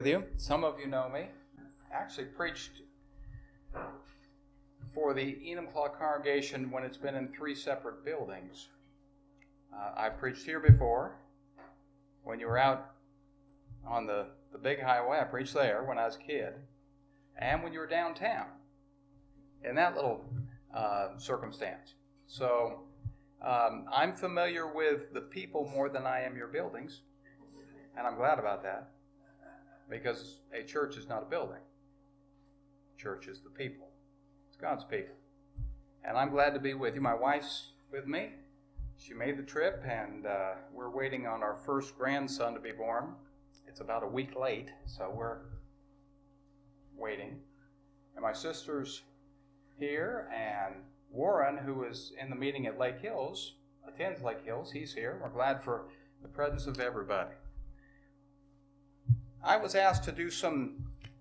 You. Some of you know me. I actually preached for the Enumclaw congregation when it's been in 3 separate buildings. I preached here before. When you were out on the big highway, I preached there when I was a kid. And when you were downtown, in that little circumstance. So I'm familiar with the people more than I am your buildings. And I'm glad about that. Because a church is not a building. Church is the people. It's God's people. And I'm glad to be with you. My wife's with me. She made the trip, and we're waiting on our first grandson to be born. It's about a week late, so we're waiting. And my sister's here, and Warren, who is in the meeting at Lake Hills, attends Lake Hills. He's here. We're glad for the presence of everybody. I was asked to do some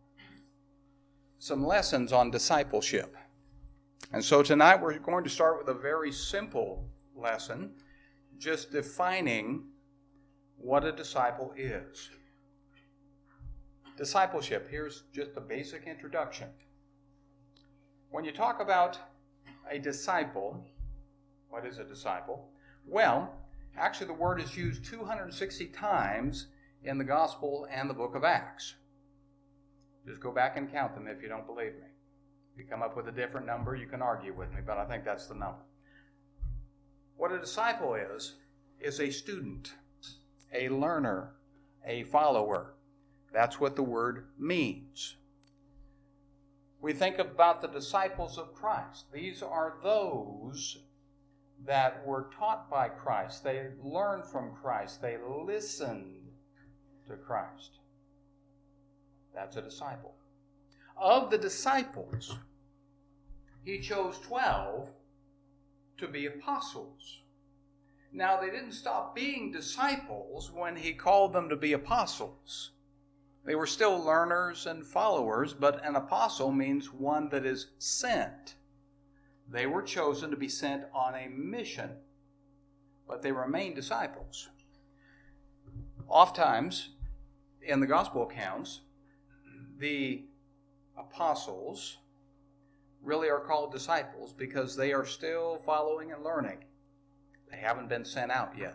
lessons on discipleship. And so tonight we're going to start with a very simple lesson, just defining what a disciple is. Discipleship, here's just a basic introduction. When you talk about a disciple, what is a disciple? Well, actually the word is used 260 times in the Gospel and the book of Acts. Just go back and count them if you don't believe me. If you come up with a different number, you can argue with me, but I think that's the number. What a disciple is a student, a learner, a follower. That's what the word means. We think about the disciples of Christ. These are those that were taught by Christ. They learned from Christ. They listened to Christ. That's a disciple. Of the disciples, he chose 12 to be apostles. Now, they didn't stop being disciples when he called them to be apostles. They were still learners and followers, but an apostle means one that is sent. They were chosen to be sent on a mission, but they remain disciples. Oftentimes, in the gospel accounts, the apostles really are called disciples because they are still following and learning. They haven't been sent out yet.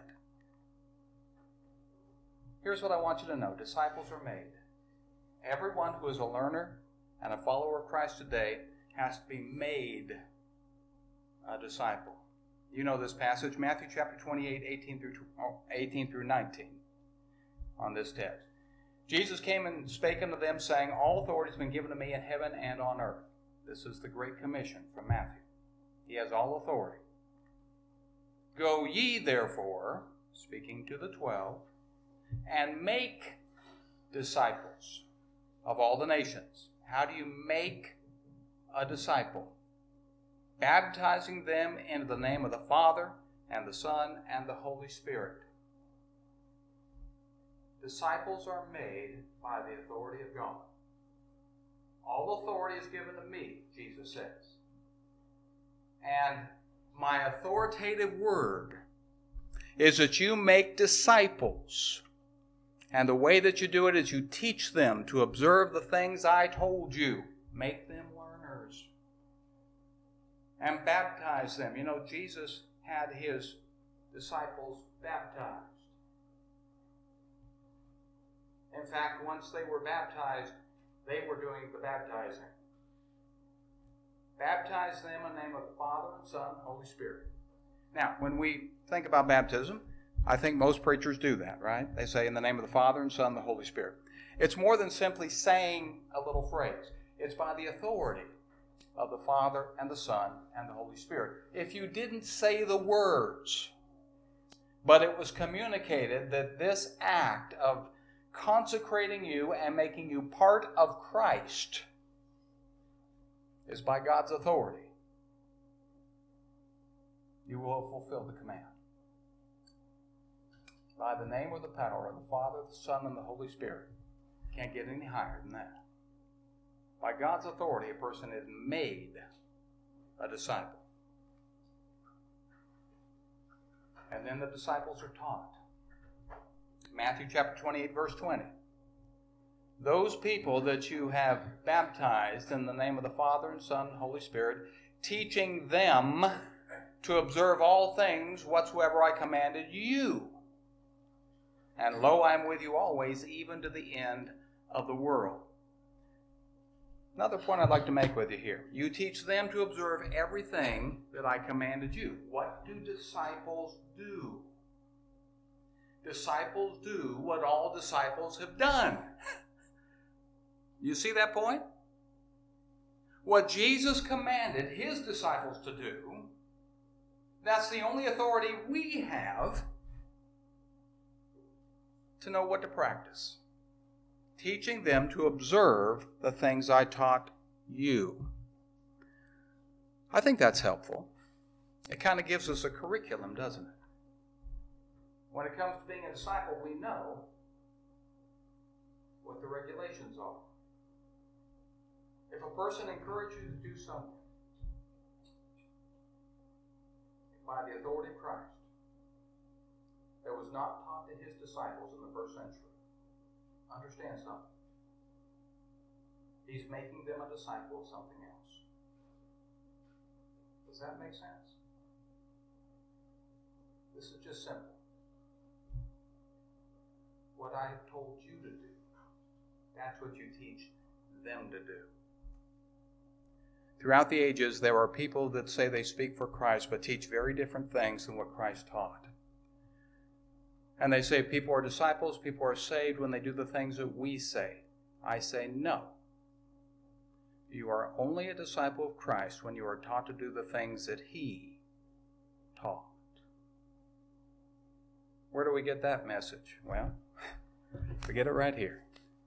Here's what I want you to know. Disciples are made. Everyone who is a learner and a follower of Christ today has to be made a disciple. You know this passage, Matthew chapter 28, 18 through 19, on this text. Jesus came and spake unto them, saying, All authority has been given to me in heaven and on earth. This is the Great Commission from Matthew. He has all authority. Go ye, therefore, speaking to the 12, and make disciples of all the nations. How do you make a disciple? Baptizing them into the name of the Father, and the Son, and the Holy Spirit. Disciples are made by the authority of God. All authority is given to me, Jesus says. And my authoritative word is that you make disciples. And the way that you do it is you teach them to observe the things I told you. Make them learners. And baptize them. You know, Jesus had his disciples baptized. In fact, once they were baptized, they were doing the baptizing. Baptize them in the name of the Father, and Son, and Holy Spirit. Now, when we think about baptism, I think most preachers do that, right? They say in the name of the Father, and Son, and the Holy Spirit. It's more than simply saying a little phrase. It's by the authority of the Father, and the Son, and the Holy Spirit. If you didn't say the words, but it was communicated that this act of consecrating you and making you part of Christ is by God's authority, you will fulfill the command. By the name or the power of the Father, the Son, and the Holy Spirit. Can't get any higher than that. By God's authority, a person is made a disciple. And then the disciples are taught. Matthew chapter 28, verse 20. those people that you have baptized in the name of the Father and Son and Holy Spirit, teaching them to observe all things whatsoever I commanded you. And lo, I am with you always, even to the end of the world. Another point I'd like to make with you here. You teach them to observe everything that I commanded you. What do disciples do? Disciples do what all disciples have done. You see that point? What Jesus commanded his disciples to do, that's the only authority we have to know what to practice. Teaching them to observe the things I taught you. I think that's helpful. It kind of gives us a curriculum, doesn't it? When it comes to being a disciple, we know what the regulations are. If a person encourages you to do something by the authority of Christ that was not taught to his disciples in the first century, understand something. He's making them a disciple of something else. Does that make sense? This is just simple. What I have told you to do, that's what you teach them to do. Throughout the ages, there are people that say they speak for Christ but teach very different things than what Christ taught. And they say people are disciples, people are saved when they do the things that we say. I say no. You are only a disciple of Christ when you are taught to do the things that he taught. Where do we get that message? Well, we get it right here.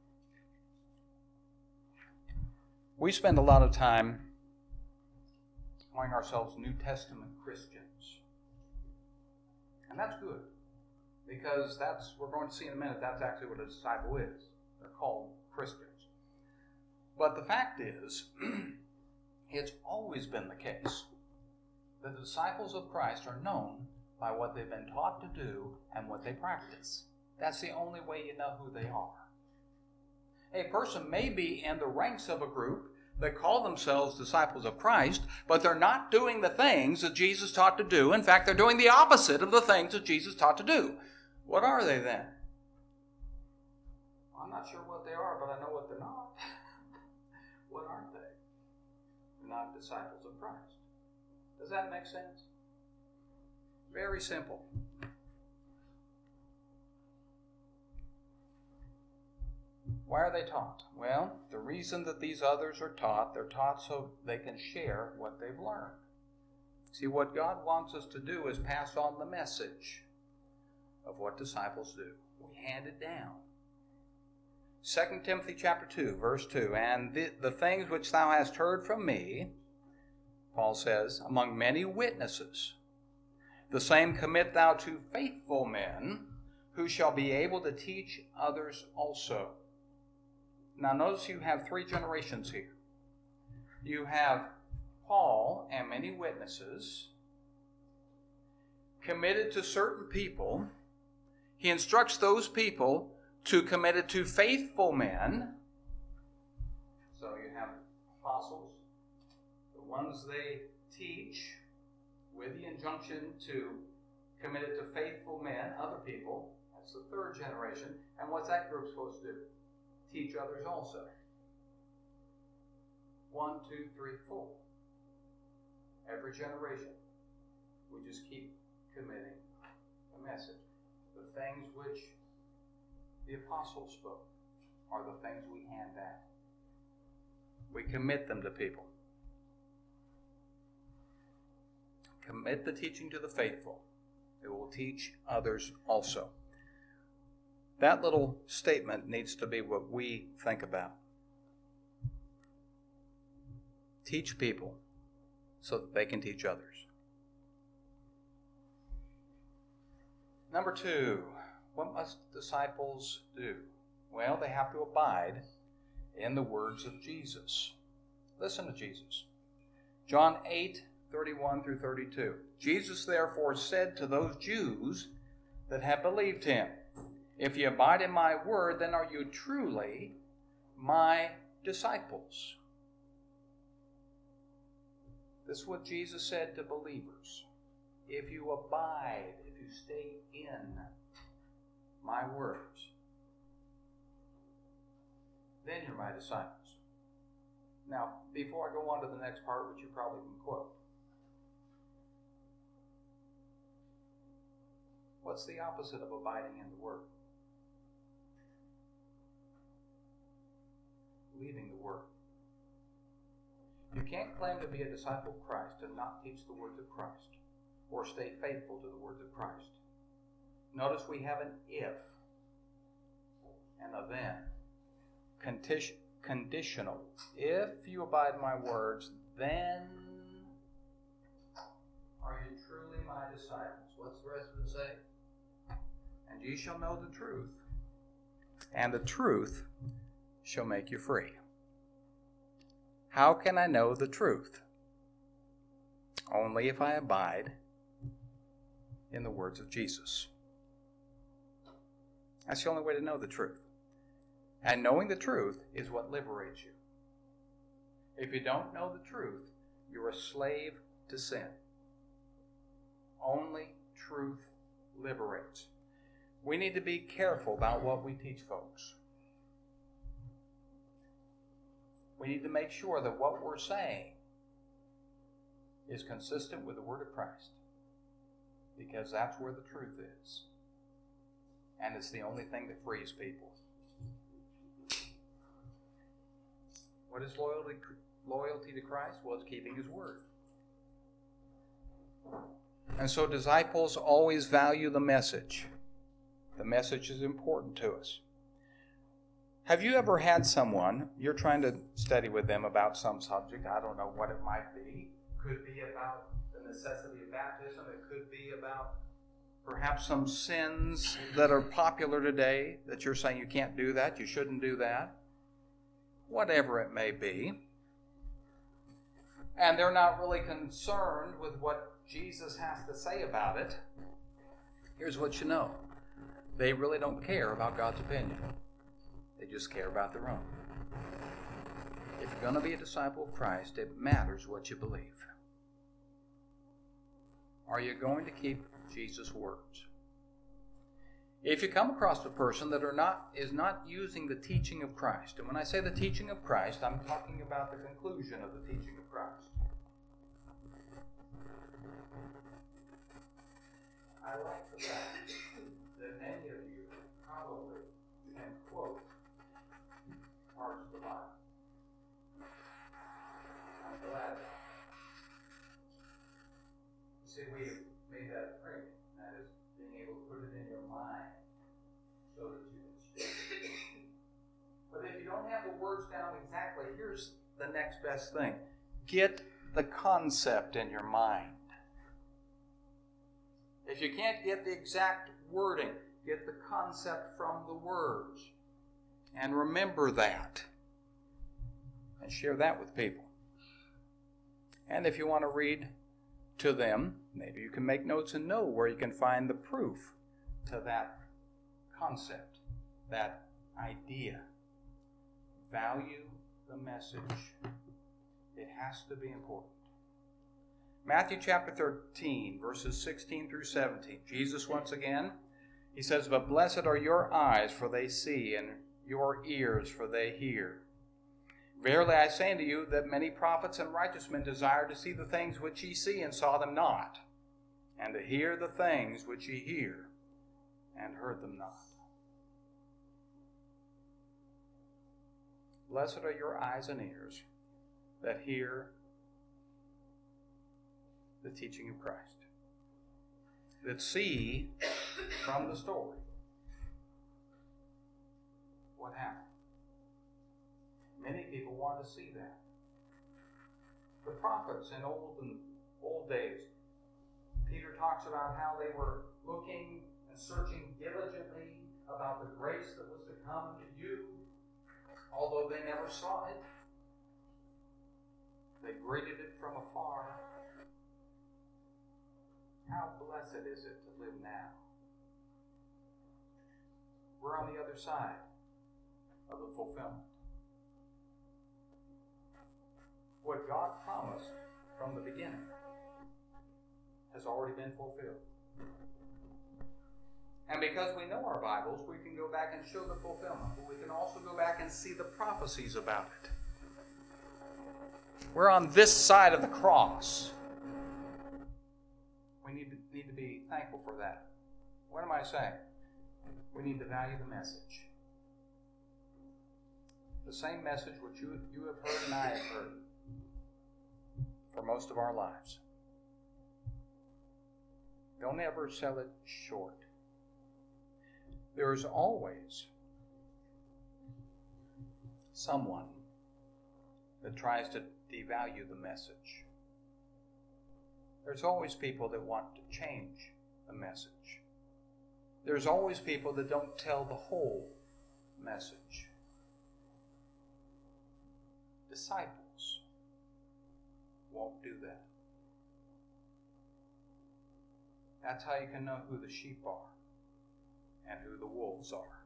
We spend a lot of time calling ourselves New Testament Christians. And that's good. Because we're going to see in a minute, that's actually what a disciple is. They're called Christians. But the fact is, it's always been the case that the disciples of Christ are known by what they've been taught to do and what they practice. That's the only way you know who they are. A person may be in the ranks of a group that call themselves disciples of Christ, but they're not doing the things that Jesus taught to do. In fact, they're doing the opposite of the things that Jesus taught to do. What are they then? I'm not sure what they are, but I know what they're not. What aren't they? They're not disciples of Christ. Does that make sense? Very simple. Why are they taught? Well, the reason that these others are taught, they're taught so they can share what they've learned. See, what God wants us to do is pass on the message of what disciples do. We hand it down. 2 Timothy chapter 2, verse 2, and the things which thou hast heard from me, Paul says, among many witnesses, the same commit thou to faithful men, who shall be able to teach others also. Now notice you have three generations here. You have Paul and many witnesses committed to certain people. He instructs those people to commit it to faithful men. So you have apostles, the ones they teach, with the injunction to commit it to faithful men, other people. That's the third generation. And what's that group supposed to do? Teach others also. 1, 2, 3, 4. Every generation, we just keep committing a message. The things which the apostles spoke are the things we hand back. We commit them to people. Commit the teaching to the faithful, who will teach others also. That little statement needs to be what we think about. Teach people so that they can teach others. Number 2, what must disciples do? Well, they have to abide in the words of Jesus. Listen to Jesus. John 8:31 through 32. Jesus therefore said to those Jews that had believed him, if ye abide in my word, then are you truly my disciples. This is what Jesus said to believers. If you abide, if you stay in my words, then you're my disciples. Now, before I go on to the next part, which you probably can quote, what's the opposite of abiding in the Word? Leaving the Word. You can't claim to be a disciple of Christ and not teach the words of Christ or stay faithful to the words of Christ. Notice we have an if and a then. Conditional. If you abide in my words, then are you truly my disciples. What's the rest of it say? And ye shall know the truth, and the truth shall make you free. How can I know the truth? Only if I abide in the words of Jesus. That's the only way to know the truth. And knowing the truth is what liberates you. If you don't know the truth, you're a slave to sin. Only truth liberates. We need to be careful about what we teach folks. We need to make sure that what we're saying is consistent with the Word of Christ, because that's where the truth is. And it's the only thing that frees people. What is loyalty to Christ? Well, it's keeping His Word. And so disciples always value the message. The message is important to us. Have you ever had someone, you're trying to study with them about some subject, I don't know what it might be. Could be about the necessity of baptism. It could be about perhaps some sins that are popular today that you're saying you can't do that, you shouldn't do that. Whatever it may be. And they're not really concerned with what Jesus has to say about it. Here's what you know. They really don't care about God's opinion. They just care about their own. If you're going to be a disciple of Christ, it matters what you believe. Are you going to keep Jesus' words? If you come across a person that is not using the teaching of Christ, and when I say the teaching of Christ, I'm talking about the conclusion of the teaching of Christ. I like the fact that many of you probably can quote parts of the Bible. I'm glad. You see, we have made that a premium. That is being able to put it in your mind so that you can speak. But if you don't have the words down exactly, here's the next best thing. Get the concept in your mind. If you can't get the exact wording, get the concept from the words. And remember that. And share that with people. And if you want to read to them, maybe you can make notes and know where you can find the proof to that concept, that idea. Value the message. It has to be important. Matthew chapter 13, verses 16 through 17. Jesus once again, he says, "But blessed are your eyes, for they see, and your ears, for they hear. Verily I say unto you, that many prophets and righteous men desired to see the things which ye see, and saw them not, and to hear the things which ye hear, and heard them not." Blessed are your eyes and ears that hear the teaching of Christ, that see from the story what happened. Many people want to see that. The prophets in old days, Peter talks about how they were looking and searching diligently about the grace that was to come to you, although they never saw it. They greeted it from afar. How blessed is it to live now? We're on the other side of the fulfillment. what God promised from the beginning has already been fulfilled. And because we know our Bibles, we can go back and show the fulfillment. But we can also go back and see the prophecies about it. We're on this side of the cross. We need to be thankful for that. What am I saying? We need to value the message. The same message which you have heard and I have heard for most of our lives. Don't ever sell it short. There is always someone that tries to devalue the message. There's always people that want to change the message. There's always people that don't tell the whole message. Disciples won't do that. That's how you can know who the sheep are and who the wolves are.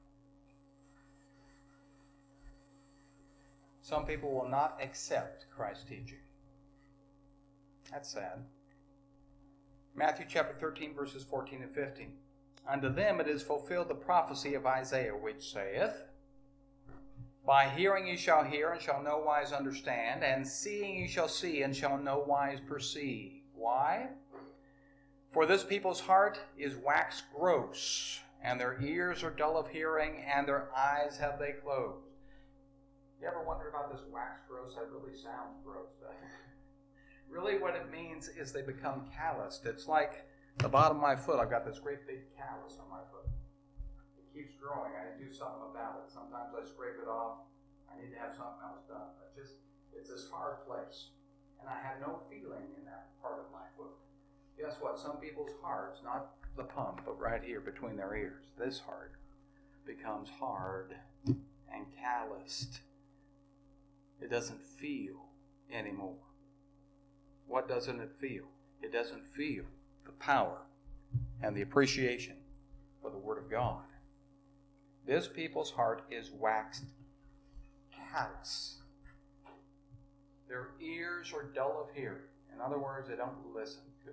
Some people will not accept Christ's teaching. That's sad. Matthew chapter 13, verses 14 and 15. Unto them it is fulfilled the prophecy of Isaiah, which saith, By hearing ye shall hear, and shall no wise understand, and seeing ye shall see, and shall no wise perceive. Why? For this people's heart is waxed gross, and their ears are dull of hearing, and their eyes have they closed. You ever wonder about this wax gross? That really sounds gross, doesn't it? Really what it means is they become calloused. It's like the bottom of my foot. I've got this great big callus on my foot. It keeps growing. I need to do something about it. Sometimes I scrape it off. I need to have something else done. It's this hard place. And I have no feeling in that part of my foot. Guess what? Some people's hearts, not the pump, but right here between their ears, this heart becomes hard and calloused. It doesn't feel anymore. What doesn't it feel? It doesn't feel the power and the appreciation for the Word of God. This people's heart is waxed callous. Their ears are dull of hearing. In other words, they don't listen good.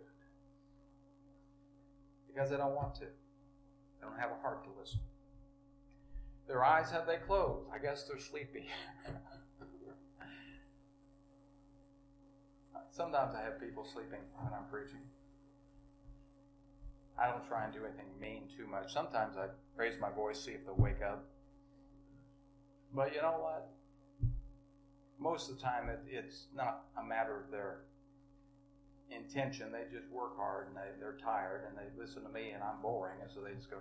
Because they don't want to. They don't have a heart to listen. Their eyes have they closed. I guess they're sleepy. Sometimes I have people sleeping when I'm preaching. I don't try and do anything mean too much. Sometimes I raise my voice, see if they'll wake up. But you know what? Most of the time it's not a matter of their intention. They just work hard and they're tired and they listen to me and I'm boring, and so they just go,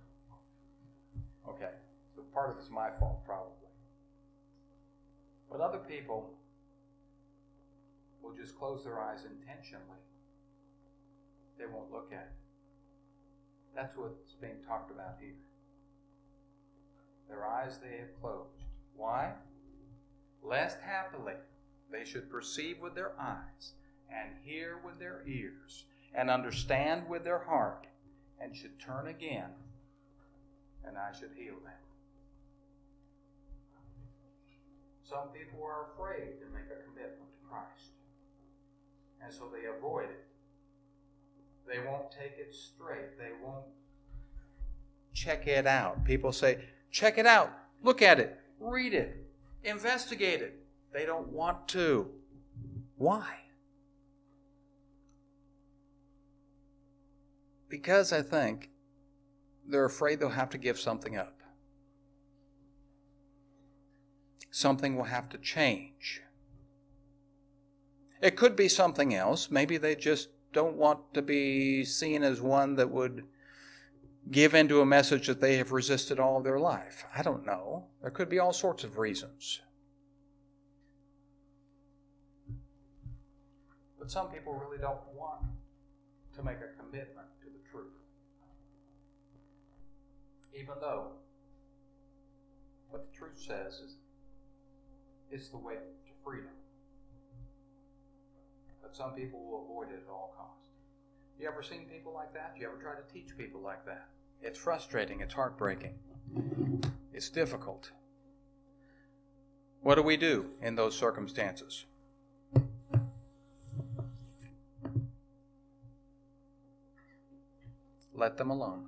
okay. So part of it's my fault probably. But other people will just close their eyes intentionally. They won't look at it. That's what's being talked about here. Their eyes they have closed. Why? Lest happily they should perceive with their eyes, and hear with their ears, and understand with their heart, and should turn again, and I should heal them. Some people are afraid to make a commitment to Christ. And so they avoid it. They won't take it straight. They won't check it out. People say, check it out. Look at it. Read it. Investigate it. They don't want to. Why? Because I think they're afraid they'll have to give something up. Something will have to change. It could be something else. Maybe they just don't want to be seen as one that would give into a message that they have resisted all of their life. I don't know. There could be all sorts of reasons. But some people really don't want to make a commitment to the truth. Even though what the truth says is it's the way to freedom. But some people will avoid it at all costs. You ever seen people like that? You ever try to teach people like that? It's frustrating. It's heartbreaking. It's difficult. What do we do in those circumstances? let them alone.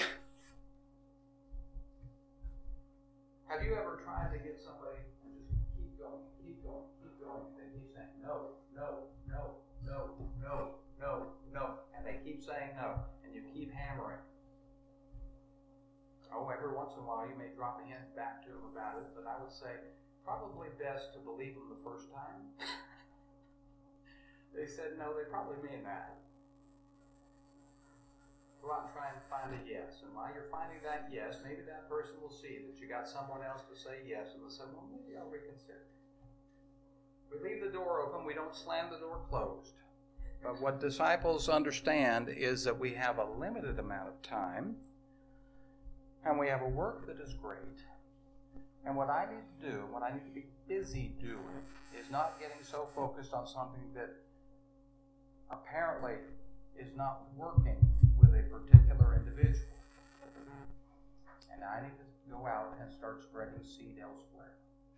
Have you ever tried to get somebody to just keep going, keep going, keep going? They keep saying no, no, no, no, no, no, no, and they keep saying no, and you keep hammering. Oh, every once in a while you may drop a hint back to them about it, but I would say probably best to believe them the first time. They said no, they probably mean that. Go out and try and find a yes. And while you're finding that yes, maybe that person will see that you got someone else to say yes, and they'll say, well, maybe I'll reconsider. We leave the door open. We don't slam the door closed. But what disciples understand is that we have a limited amount of time, and we have a work that is great. And what I need to do, what I need to be busy doing, is not getting so focused on something that apparently is not working with a particular individual. And I need to go out and start spreading seed elsewhere.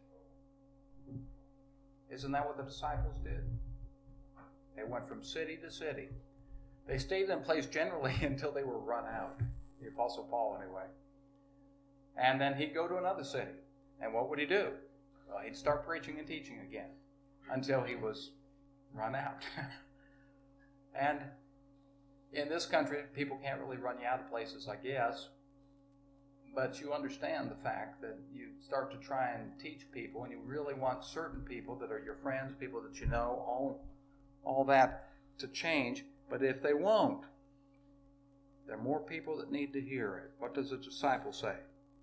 Isn't that what the disciples did? They went from city to city. They stayed in place generally until they were run out. The Apostle Paul, anyway. And then he'd go to another city. And what would he do? Well, he'd start preaching and teaching again until he was run out. And in this country, people can't really run you out of places, I guess. But you understand the fact that you start to try and teach people, and you really want certain people that are your friends, people that you know, all that to change. But if they won't, there are more people that need to hear it. What does the disciple say?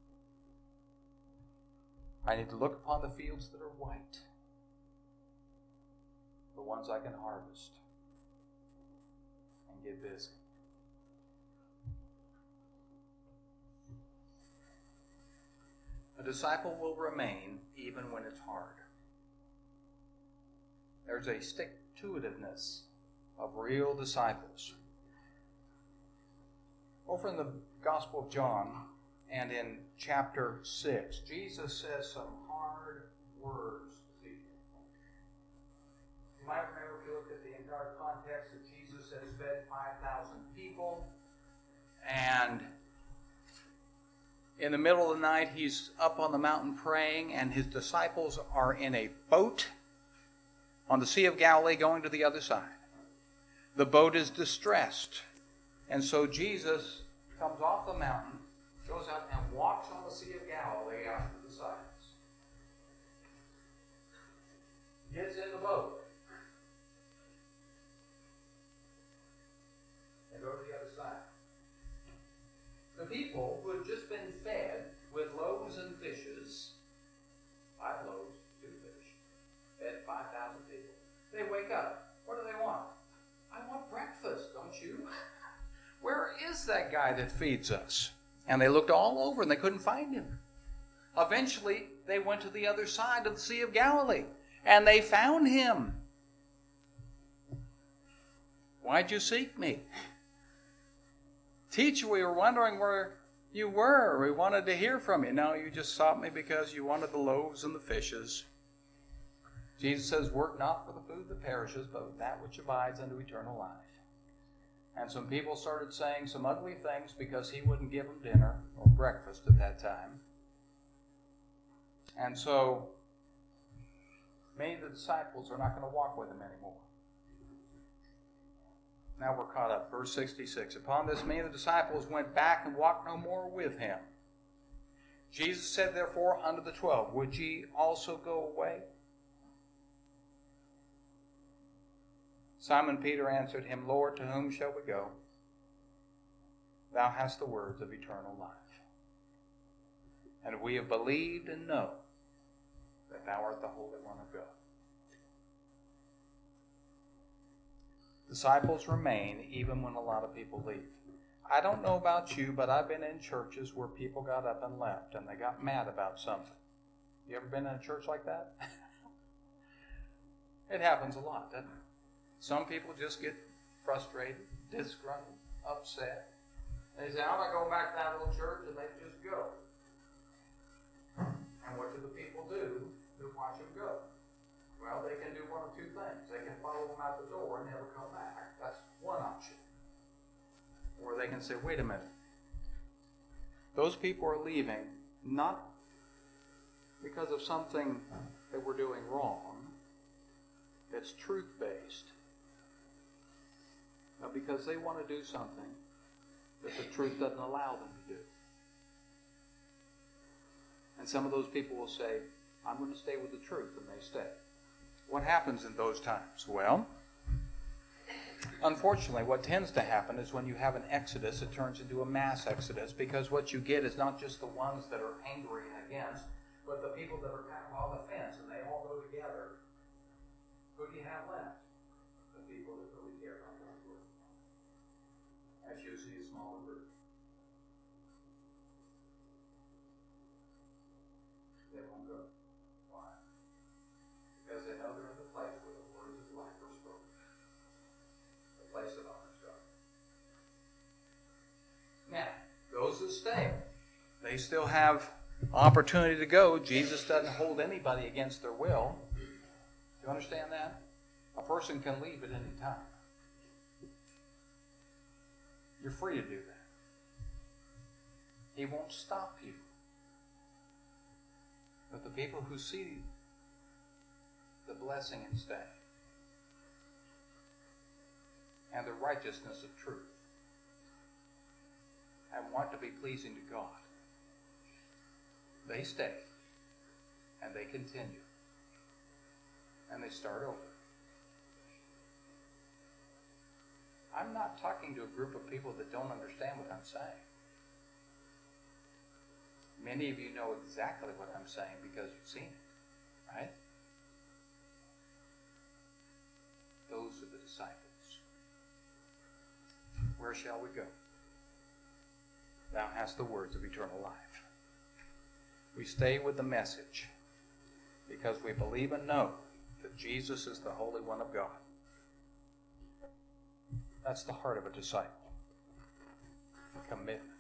I need to look upon the fields that are white, the ones I can harvest, and get busy. A disciple will remain even when it's hard. There's a stick-to-itiveness of real disciples. Over in the Gospel of John and in chapter 6, Jesus says some hard words to people. You might remember, if you look at the entire context, that Jesus has fed 5,000 people, and in the middle of the night, he's up on the mountain praying, and his disciples are in a boat on the Sea of Galilee going to the other side. The boat is distressed, and so Jesus comes off the mountain, goes out and walks on the Sea of Galilee out to the sides. Gets in the boat. And go to the other side. The people who had just been fed with loaves and fishes, 5 loaves, 2 fish, fed 5,000 people. They wake up. What do they want? I want breakfast, don't you? Where is that guy that feeds us? And they looked all over and they couldn't find him. Eventually, they went to the other side of the Sea of Galilee and they found him. Why'd you seek me? Teacher, we were wondering where you were. We wanted to hear from you. No, you just sought me because you wanted the loaves and the fishes. Jesus says, work not for the food that perishes, but that which abides unto eternal life. And some people started saying some ugly things because he wouldn't give them dinner or breakfast at that time. And so many of the disciples are not going to walk with him anymore. Now we're caught up. Verse 66. Upon this, many of the disciples went back and walked no more with him. Jesus said, therefore, unto the 12, would ye also go away? Simon Peter answered him, Lord, to whom shall we go? Thou hast the words of eternal life. And we have believed and know that thou art the Holy One of God. Disciples remain even when a lot of people leave. I don't know about you, but I've been in churches where people got up and left and they got mad about something. You ever been in a church like that? It happens a lot, doesn't it? Some people just get frustrated, disgruntled, upset. They say, I'm not going back to that old church, and they just go. And what do the people do who watch them go? Well, they can do one of 2 things. They can follow them out the door and never come back. That's one option. Or they can say, wait a minute. Those people are leaving not because of something that we're doing wrong, that's truth-based, but because they want to do something that the truth doesn't allow them to do. And some of those people will say, I'm going to stay with the truth, and they stay. What happens in those times? Well, unfortunately, what tends to happen is when you have an exodus, it turns into a mass exodus, because what you get is not just the ones that are angry and against, but the people that are kind of on the fence, and they all go together. Who do you have left? The people that really care about God's word. That's usually a smaller group. They won't go. Why? Because they know they're in the place where the words of life are spoken. The place that honors God. Now, those that stay, they still have opportunity to go. Jesus doesn't hold anybody against their will. Do you understand that? A person can leave at any time. You're free to do that. He won't stop you. But the people who see the blessing and stay, and the righteousness of truth, and want to be pleasing to God, they stay, and they continue, and they start over. I'm not talking to a group of people that don't understand what I'm saying. Many of you know exactly what I'm saying because you've seen it, right? Those are the disciples. Where shall we go? Thou hast the words of eternal life. We stay with the message because we believe and know that Jesus is the Holy One of God. That's the heart of a disciple. Commitment.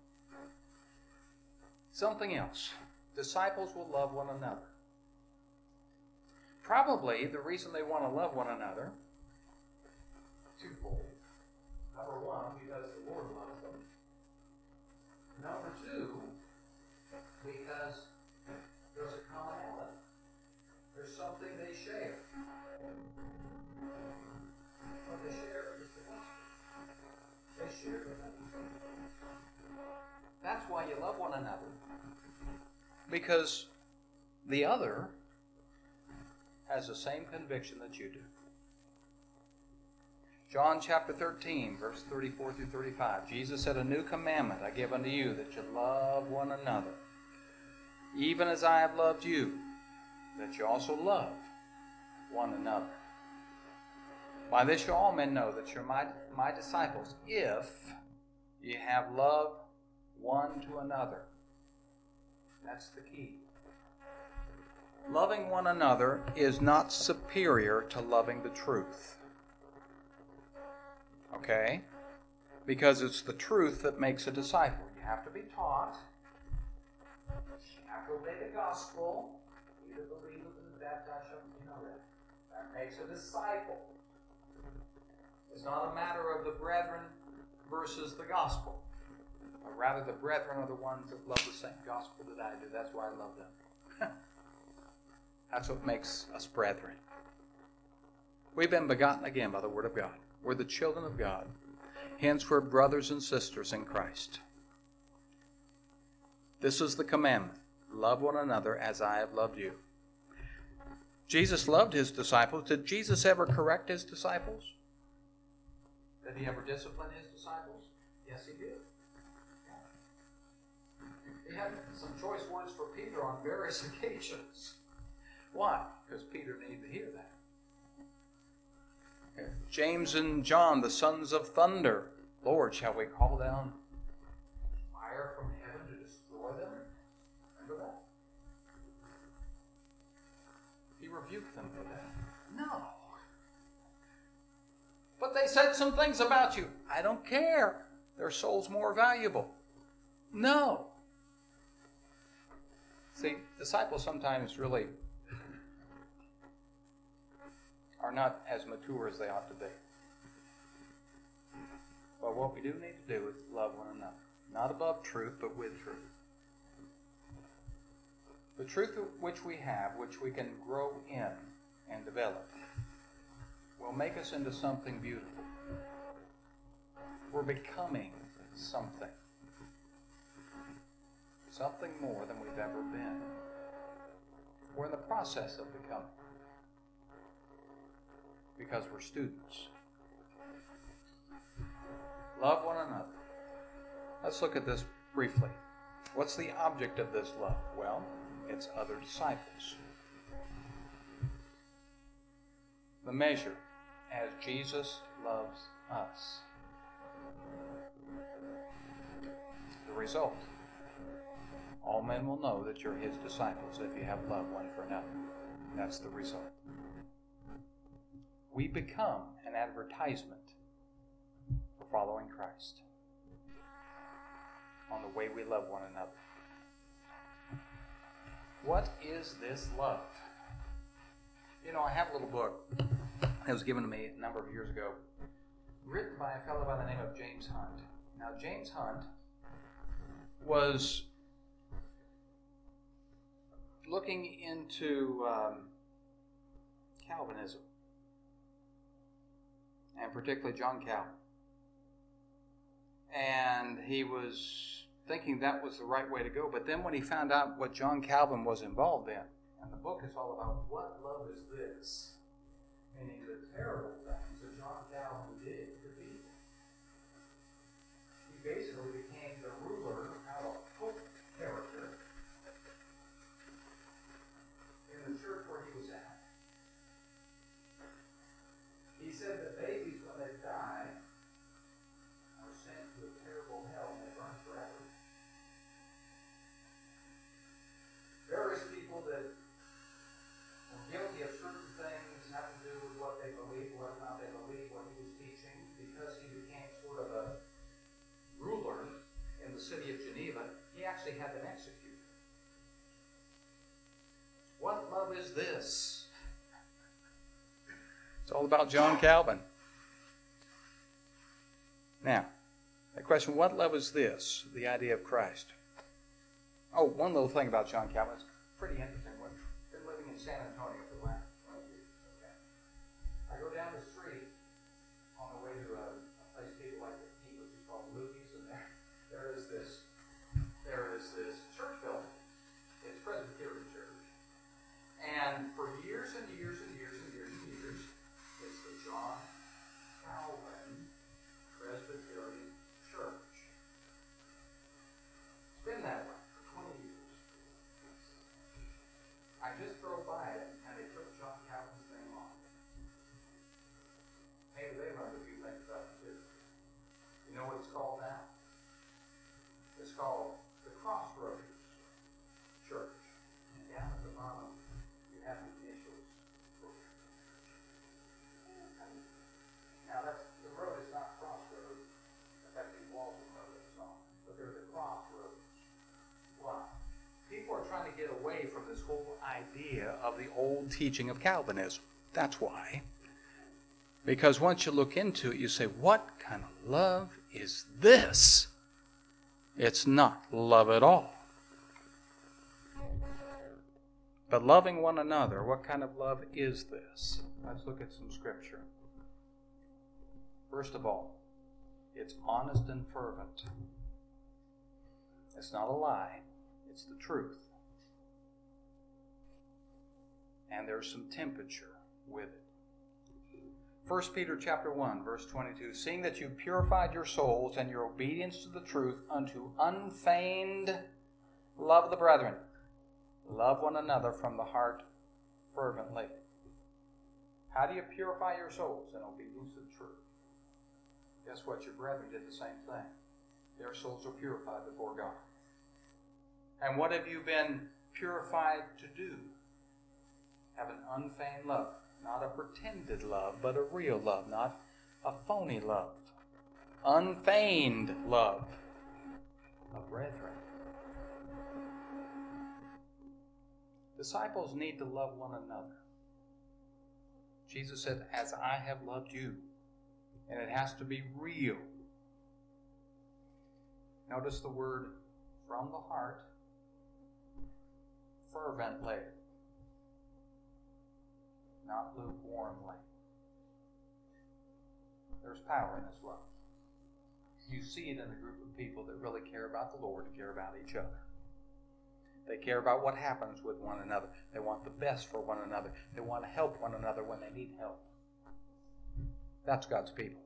Something else. Disciples will love one another. Probably the reason they want to love one another, twofold. Number one, because the Lord loves them. Number two, because there's a commonality. There's something they share. What they share is the gospel. They share the gospel. That's why you love one another. Because the other has the same conviction that you do. John chapter 13, verse 34 through 35. Jesus said, a new commandment I give unto you, that you love one another. Even as I have loved you, that you also love one another. By this shall all men know that you're my disciples, if you have love one to another. That's the key. Loving one another is not superior to loving the truth. Okay? Because it's the truth that makes a disciple. You have to be taught. You have to obey the gospel. Either believe and baptize, you know that. That makes a disciple. It's not a matter of the brethren versus the gospel. But rather the brethren are the ones that love the same gospel that I do. That's why I love them. That's what makes us brethren. We've been begotten again by the Word of God. We're the children of God. Hence, we're brothers and sisters in Christ. This is the commandment. Love one another as I have loved you. Jesus loved his disciples. Did Jesus ever correct his disciples? Did he ever discipline his disciples? Yes, he did. He had some choice words for Peter on various occasions. Why? Because Peter needed to hear that. James and John, the sons of thunder. Lord, shall we call down fire from heaven to destroy them? Remember that? He rebuked them for that. No. But they said some things about you. I don't care. Their soul's more valuable. No. See, disciples sometimes really are not as mature as they ought to be. But what we do need to do is love one another. Not above truth, but with truth. The truth which we have, which we can grow in and develop, will make us into something beautiful. We're becoming something. Something more than we've ever been. We're in the process of becoming. Because we're students. Love one another. Let's look at this briefly. What's the object of this love? Well, it's other disciples. The measure, as Jesus loves us. The result, all men will know that you're His disciples if you have love one for another. That's the result. We become an advertisement for following Christ on the way we love one another. What is this love? You know, I have a little book that was given to me a number of years ago, written by a fellow by the name of James Hunt. Now, James Hunt was looking into Calvinism, and particularly John Calvin. And he was thinking that was the right way to go. But then when he found out what John Calvin was involved in, and the book is all about what love is this, meaning the terrible things that John Calvin did to people. He basically became the ruler out of Pope character in the church where he was at. He said that babies, when they die, are sent to a terrible hell and they burn forever. Various people that were guilty of certain things having to do with what they believed, whether or not they believed what he was teaching, because he became sort of a ruler in the city of Geneva, he actually had them executed. What love is this? It's all about John Calvin. Now, the question, what love is this? The idea of Christ. Oh, one little thing about John Calvin. It's pretty interesting. I've been living in San Antonio for the last 20 years. Okay. I go down the street on the way to a place people like to eat, which is called Luby's, and there is this church building. It's Presbyterian Church. And for years and years and years and years and years, it's the John Calvin Presbyterian Church. It's been that way for 20 years. I just drove by it and they took John Calvin's name off. Maybe they learned a few things about it too. You know what it's called now? It's called the Crossroads Church. And down at the bottom, you have the initials. Now, the road is not Crossroads. That's actually Walton Road, it's on. But they're the Crossroads. Why? People are trying to get away from this whole idea of the old teaching of Calvinism. That's why. Because once you look into it, you say, what kind of love is this? It's not love at all. But loving one another, what kind of love is this? Let's look at some scripture. First of all, it's honest and fervent. It's not a lie. It's the truth. And there's some temperature with it. 1 Peter chapter 1, verse 22, seeing that you purified your souls and your obedience to the truth unto unfeigned love of the brethren. Love one another from the heart fervently. How do you purify your souls? In obedience to the truth. Guess what? Your brethren did the same thing. Their souls are purified before God. And what have you been purified to do? Have an unfeigned love. Not a pretended love, but a real love. Not a phony love. Unfeigned love of brethren. Disciples need to love one another. Jesus said, as I have loved you. And it has to be real. Notice the word from the heart, fervently, not lukewarmly. There's power in this love. You see it in a group of people that really care about the Lord and care about each other. They care about what happens with one another. They want the best for one another. They want to help one another when they need help. That's God's people.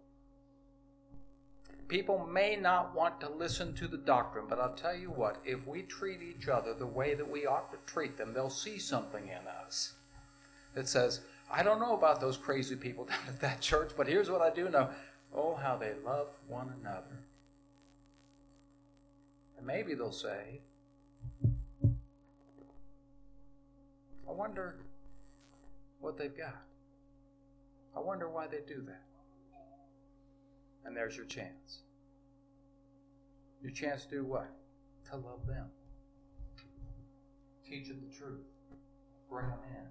People may not want to listen to the doctrine, but I'll tell you what, if we treat each other the way that we ought to treat them, they'll see something in us that says, I don't know about those crazy people down at that church, but here's what I do know. Oh, how they love one another. And maybe they'll say, I wonder what they've got. I wonder why they do that. And there's your chance. Your chance to do what? To love them. Teach them the truth. Bring them in.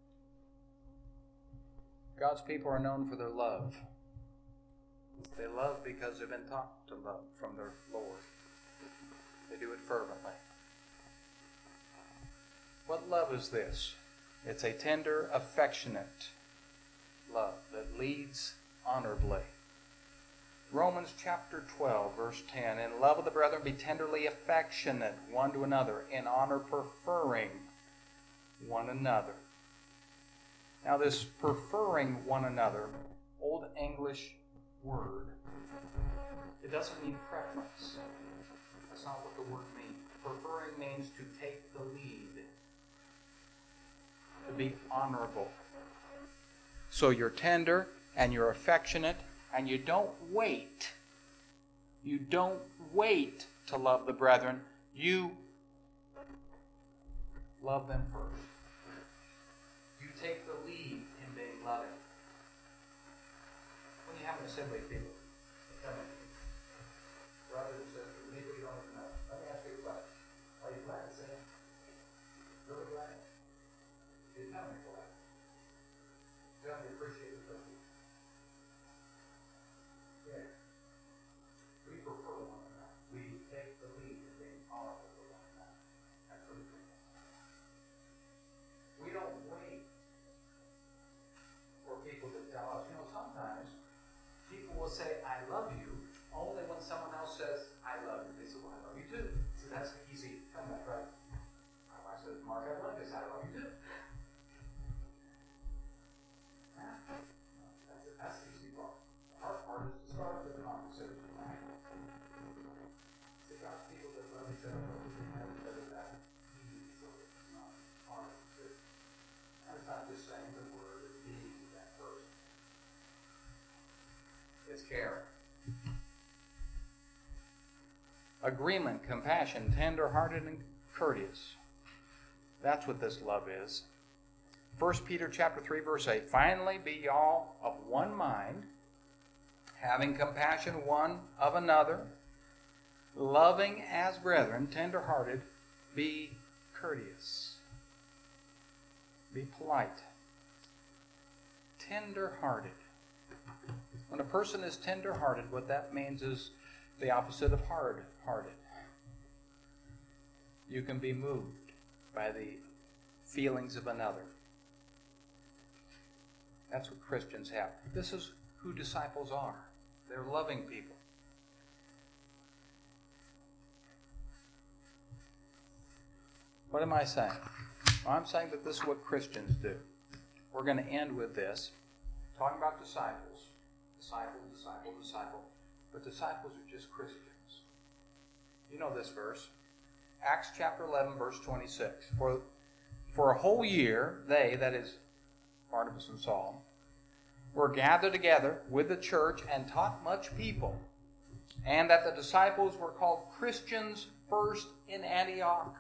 God's people are known for their love. They love because they've been taught to love from their Lord. They do it fervently. What love is this? It's a tender, affectionate love that leads honorably. Romans chapter 12, verse 10, in love of the brethren, be tenderly affectionate one to another, in honor preferring one another. Now this preferring one another, Old English word, it doesn't mean preference. That's not what the word means. Preferring means to take the lead, to be honorable. So you're tender and you're affectionate, and you don't wait. You don't wait to love the brethren. You love them first. You take the lead in being loving. When you have an assembly of people, brothers and sisters, people you don't even know. Let me ask you a question. Are you glad to see them? Really glad? You tell me glad. Tell me appreciate the person. Yeah. We prefer one another. We take the lead in being honorable to one another. That's what it is. We don't wait for people to tell us. You know, sometimes people will say, I love you, only when someone else says, I love you. They say, well, I love you too. So that's the easy comeback, right? My wife says, Mark, I love you. I love you too. That's the easy part. The hard part is to start the conversation. The God's people that love each other, have each other that easy, so it's not hard to do. And it's not just saying the word, it's being that person. It's caring. Agreement, compassion, tender-hearted, and courteous. That's what this love is. 1 Peter chapter 3, verse 8, finally be ye all of one mind, having compassion one of another, loving as brethren, tender-hearted, be courteous. Be polite. Tender-hearted. When a person is tender-hearted, what that means is the opposite of hard-hearted. You can be moved by the feelings of another. That's what Christians have. This is who disciples are. They're loving people. What am I saying? Well, I'm saying that this is what Christians do. We're going to end with this, talking about disciples. Disciple, disciple, disciple. But disciples are just Christians. You know this verse. Acts chapter 11, verse 26. For a whole year, they, that is Barnabas and Saul, were gathered together with the church and taught much people. And that the disciples were called Christians first in Antioch.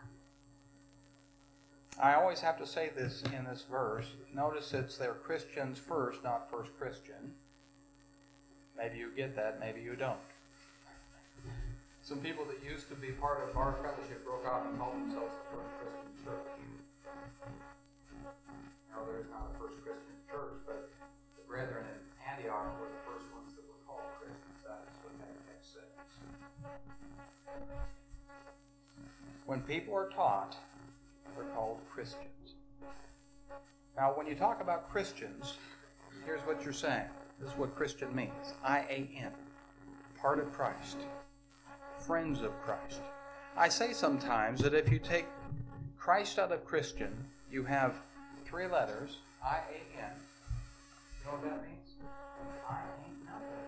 I always have to say this in this verse. Notice they're Christians first, not first Christian. Maybe you get that, maybe you don't. Some people that used to be part of our fellowship broke off and called themselves the First Christian Church. Now, there's not a First Christian Church, but the brethren in Antioch were the first ones that were called Christians. That is what that text says. When people are taught, they're called Christians. Now, when you talk about Christians, here's what you're saying. This is what Christian means. I-A-N. Part of Christ. Friends of Christ. I say sometimes that if you take Christ out of Christian, you have 3 letters, I-A-N. You know what that means? I ain't nothing.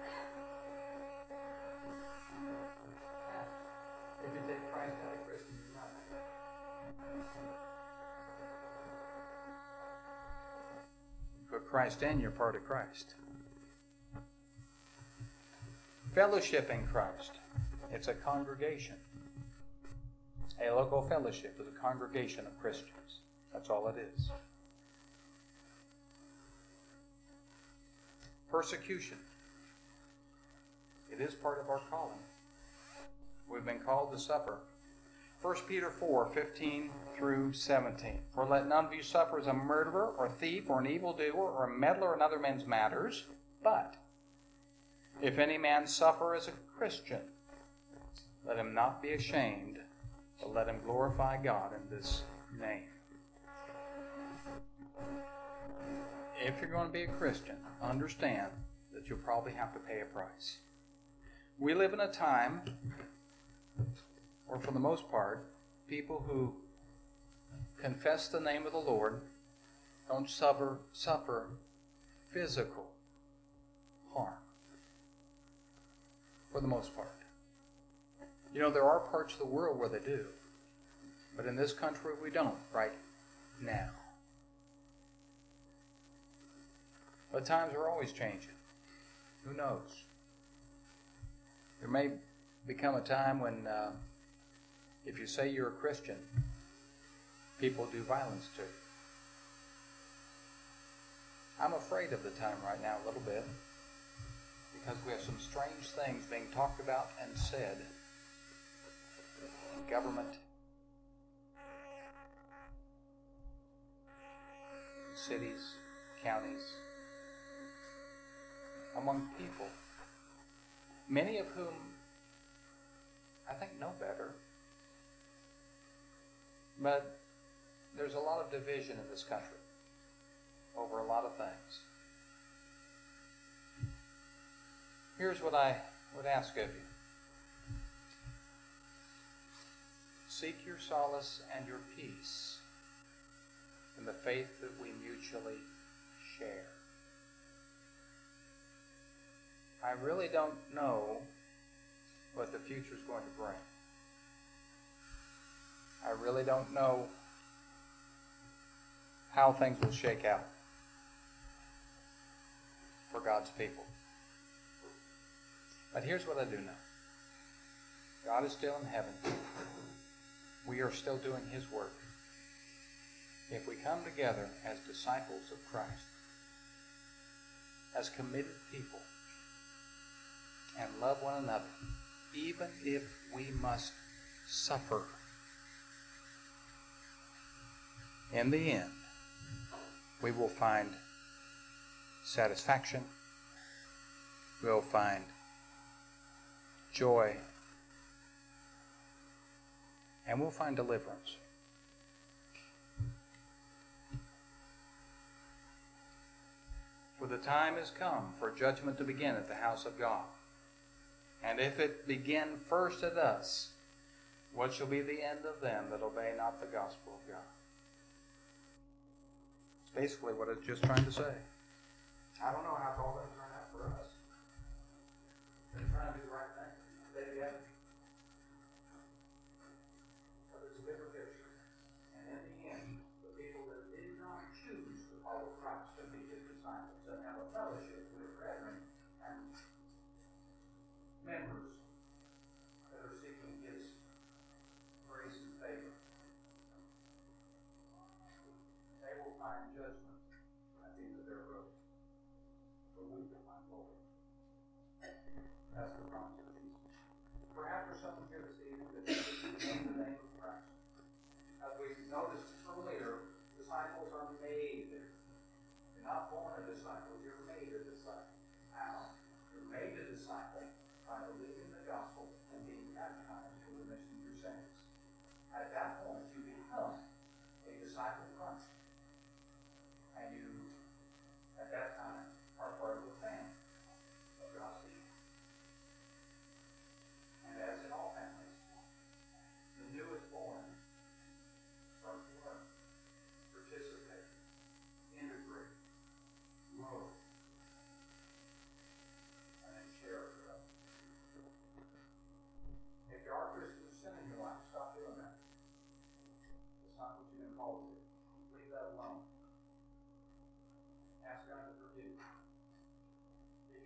Yeah. If you take Christ out of Christian, you're nothing. Put Christ in, you're part of Christ. Fellowship in Christ. It's a congregation. A local fellowship is a congregation of Christians. That's all it is. Persecution. It is part of our calling. We've been called to suffer. 1 Peter 4:15 through 17. For let none of you suffer as a murderer, or thief, or an evildoer, or a meddler in other men's matters, but if any man suffer as a Christian, let him not be ashamed, but let him glorify God in this name. If you're going to be a Christian, understand that you'll probably have to pay a price. We live in a time, or for the most part, people who confess the name of the Lord don't suffer physical harm. For the most part. You know, there are parts of the world where they do. But in this country, we don't right now. But times are always changing. Who knows? There may become a time when, if you say you're a Christian, people do violence to you. I'm afraid of the time right now a little bit, because we have some strange things being talked about and said in government, cities, counties, among people, many of whom I think know better. But there's a lot of division in this country over a lot of things. Here's what I would ask of you. Seek your solace and your peace in the faith that we mutually share. I really don't know what the future is going to bring. I really don't know how things will shake out for God's people. But here's what I do know. God is still in heaven. We are still doing His work. If we come together as disciples of Christ, as committed people, and love one another, even if we must suffer, in the end, we will find satisfaction. We'll find joy. And we'll find deliverance. For the time has come for judgment to begin at the house of God. And if it begin first at us, what shall be the end of them that obey not the gospel of God? It's basically what it's just trying to say. I don't know how it's all going to turn out for us. They're trying to do the right thing. They have it. But there's a bigger picture. And in the end, the people that did not choose to follow Christ and be His disciples and have a fellowship with brethren and members that are seeking His grace and favor, they will find judgment at the end of their road. But we will find glory. That's the promise of Jesus. Perhaps there's someone here this evening that believes in the name of Christ. As we noticed earlier, disciples are made. You're not born a disciple, you're made a disciple. How? You're made a disciple by believing the gospel and being baptized for the remission of your sins. At that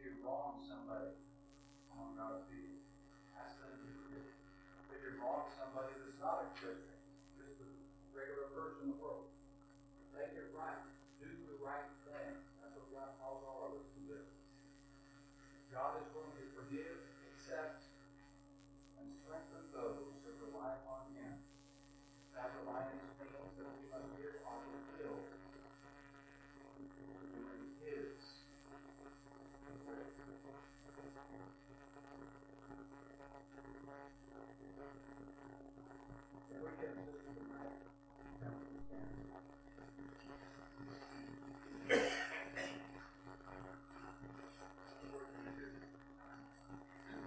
you wrong somebody, God, ask them to forgive. If you wrong somebody that's not a Christian, just a regular person in the world, make it right. Do the right thing. That's what God calls all of us to do. God is willing to forgive